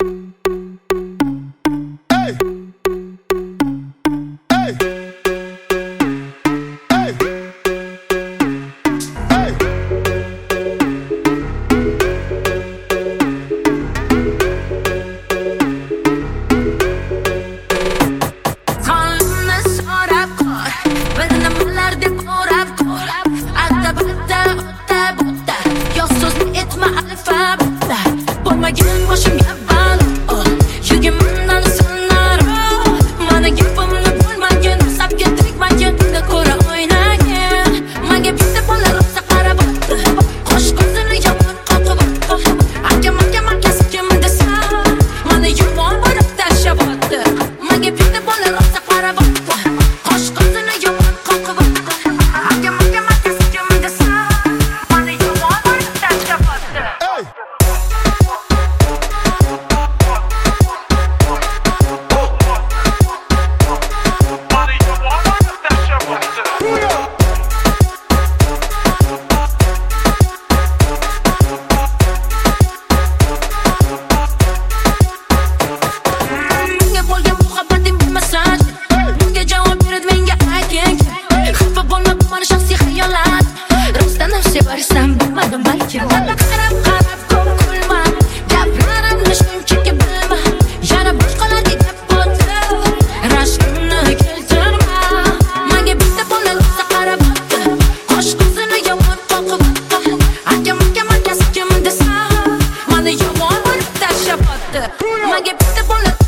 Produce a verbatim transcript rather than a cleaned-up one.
Sevarsam bilmadim balkim qarab qarab ko'p kulma gaplarimni shunchaki bilma yana boshqalarga gap bo'ldi rashkimni keltirma menga bitta bola rosa qarab qo'sh qizini yomon qoqib akam akam akasi kim desa mani yomon bo'lib tashlab o'tdi menga bitta bola